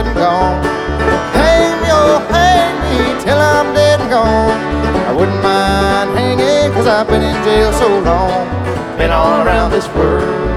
and gone. Hang me, oh, hang me till I'm dead and gone. I wouldn't mind hanging, 'cause I've been in jail so long. Been all around this world.